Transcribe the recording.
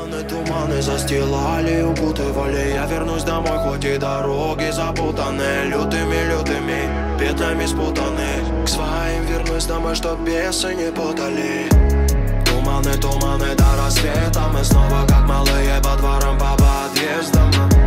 Туманы застилали, укутывали. Я вернусь домой, хоть и дороги запутаны. Лютыми петлями спутаны. К своим вернусь домой, чтоб бесы не путали. Туманы до рассвета. Мы снова как малые по дворам, по подъездам.